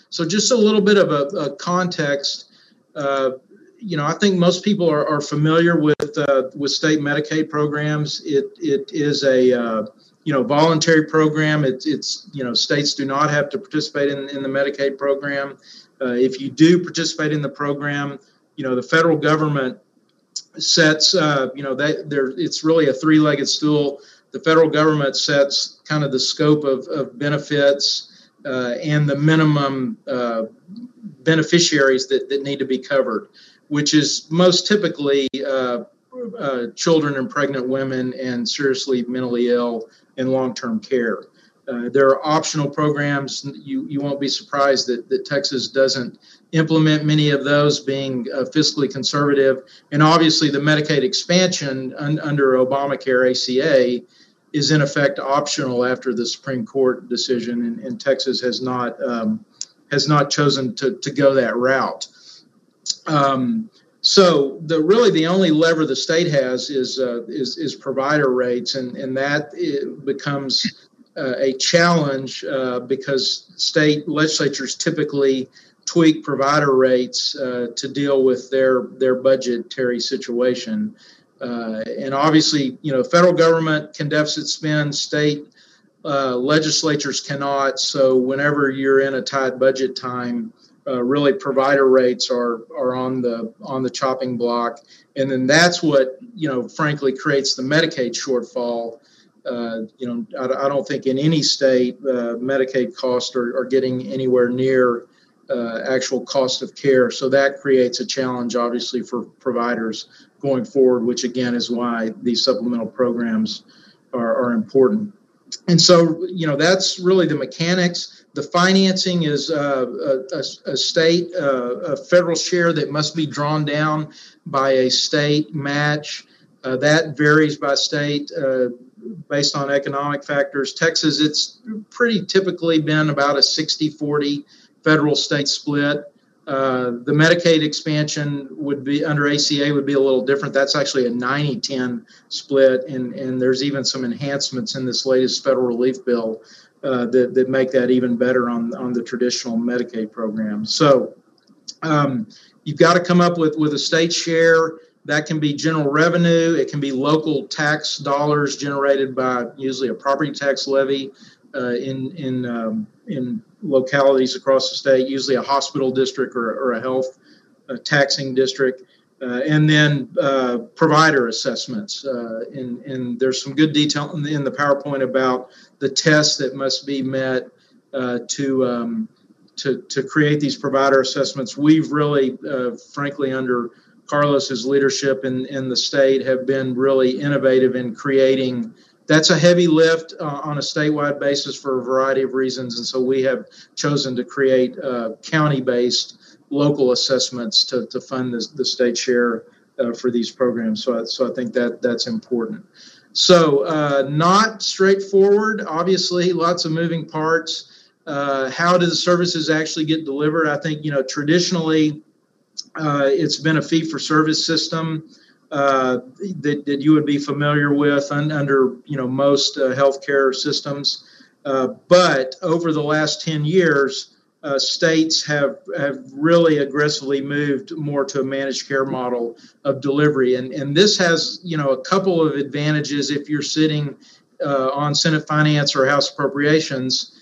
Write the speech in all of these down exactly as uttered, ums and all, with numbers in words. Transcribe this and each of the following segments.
So just a little bit of a, a context. Uh, you know, I think most people are, are familiar with uh, with state Medicaid programs. It it is a uh, you know voluntary program. It's it's you know states do not have to participate in, in the Medicaid program. Uh, if you do participate in the program, you know the federal government sets uh, you know that there it's really a three-legged stool. The federal government sets kind of the scope of, of benefits uh, and the minimum uh, beneficiaries that, that need to be covered, which is most typically uh, uh, children and pregnant women and seriously mentally ill in long-term care. Uh, there are optional programs. You you won't be surprised that, that Texas doesn't implement many of those, being uh, fiscally conservative. And obviously the Medicaid expansion un, under Obamacare A C A is in effect optional after the Supreme Court decision, and, and Texas has not um, has not chosen to, to go that route. Um, so the really the only lever the state has is uh, is, is provider rates, and and that it becomes uh, a challenge uh, because state legislatures typically tweak provider rates uh, to deal with their their budgetary situation. Uh, and obviously, you know, federal government can deficit spend, state uh, legislatures cannot. So whenever you're in a tight budget time, uh, really provider rates are are on the on the chopping block, and then that's what you know, frankly, creates the Medicaid shortfall. Uh, you know, I, I don't think in any state uh, Medicaid costs are, are getting anywhere near uh, actual cost of care. So that creates a challenge, obviously, for providers going forward, which again is why these supplemental programs are, are important. And so, you know, that's really the mechanics. The financing is uh, a, a, a state, uh, a federal share that must be drawn down by a state match. Uh, that varies by state uh, based on economic factors. Texas, it's pretty typically been about a sixty forty federal state split. Uh, the Medicaid expansion would be under A C A would be a little different. That's actually a ninety ten split, and, and there's even some enhancements in this latest federal relief bill uh, that, that make that even better on, on the traditional Medicaid program. So um, you've got to come up with, with a state share. That can be general revenue. It can be local tax dollars generated by usually a property tax levy uh, in in um, in localities across the state, usually a hospital district or, or a health uh, taxing district, uh, and then uh, provider assessments. Uh, and, and there's some good detail in the, in the PowerPoint about the tests that must be met uh, to, um, to to create these provider assessments. We've really, uh, frankly, under Carlos's leadership in, in the state, have been really innovative in creating. That's a heavy lift uh, on a statewide basis for a variety of reasons, and so we have chosen to create uh, county-based local assessments to, to fund this, the state share uh, for these programs. So, I, so I think that that's important. So, uh, not straightforward. Obviously, lots of moving parts. Uh, how do the services actually get delivered? I think you know traditionally uh, it's been a fee-for-service system. Uh, that, that you would be familiar with un, under you know most uh, healthcare systems, uh, but over the last ten years, uh, states have have really aggressively moved more to a managed care model of delivery, and and this has you know a couple of advantages if you're sitting uh, on Senate Finance or House Appropriations.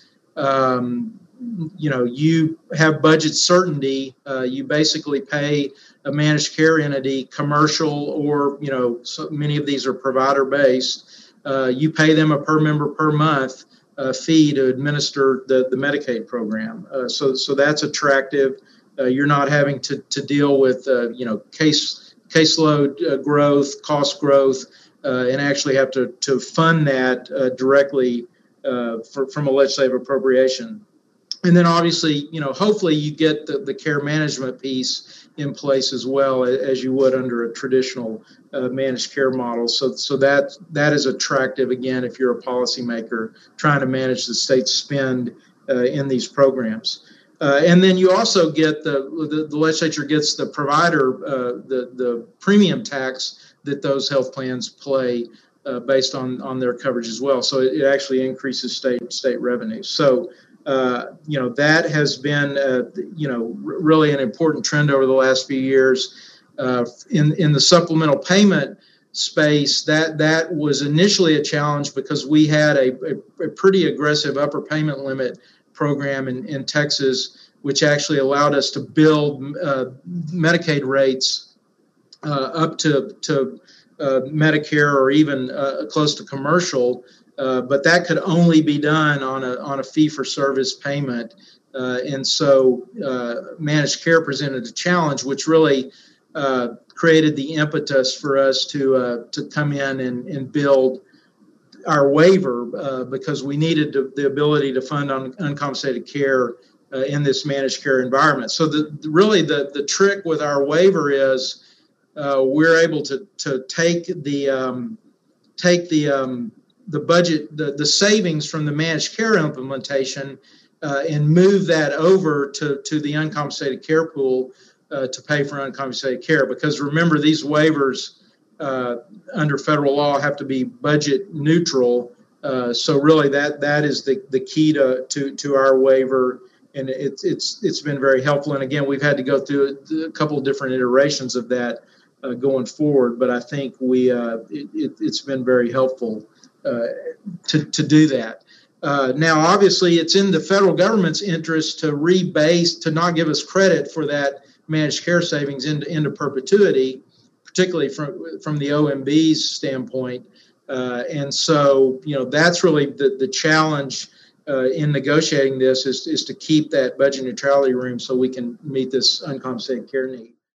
Um, you know you have budget certainty. Uh, you basically pay a managed care entity, commercial, or, you know, so many of these are provider based. Uh, you pay them a per member per month uh, fee to administer the, the Medicaid program. Uh, so, so that's attractive. Uh, you're not having to, to deal with, uh, you know, case caseload uh, growth, cost growth, uh, and actually have to, to fund that uh, directly uh, for, from a legislative appropriation. And then obviously, you know, hopefully you get the, the care management piece in place as well as you would under a traditional uh, managed care model. So, so that that is attractive, again, if you're a policymaker trying to manage the state's spend uh, in these programs. Uh, and then you also get the, the, the legislature gets the provider, uh, the, the premium tax that those health plans play uh, based on, on their coverage as well. So it, it actually increases state state revenue. So Uh, you know, that has been, uh, you know, r- really an important trend over the last few years. Uh, in, in the supplemental payment space, that, that was initially a challenge because we had a, a, a pretty aggressive upper payment limit program in, in Texas, which actually allowed us to build uh, Medicaid rates uh, up to, to uh, Medicare or even uh, close to commercial. Uh, but that could only be done on a on a fee-for-service payment, uh, and so uh, managed care presented a challenge, which really uh, created the impetus for us to uh, to come in and, and build our waiver uh, because we needed to, the ability to fund un, uncompensated care uh, in this managed care environment. So the really the the trick with our waiver is uh, we're able to to take the um, take the um, the budget, the, the savings from the managed care implementation uh, and move that over to, to the uncompensated care pool uh, to pay for uncompensated care. Because remember, these waivers uh, under federal law have to be budget neutral. Uh, so really that that is the, the key to, to, to our waiver. And it's it's it's been very helpful. And again, we've had to go through a couple of different iterations of that uh, going forward. But I think we uh, it, it, it's been very helpful Uh, to, to do that. Uh, now, obviously, it's in the federal government's interest to rebase, to not give us credit for that managed care savings into, into perpetuity, particularly from, from the O M B's standpoint. Uh, and so, you know, that's really the, the challenge uh, in negotiating this is, is to keep that budget neutrality room so we can meet this uncompensated care need.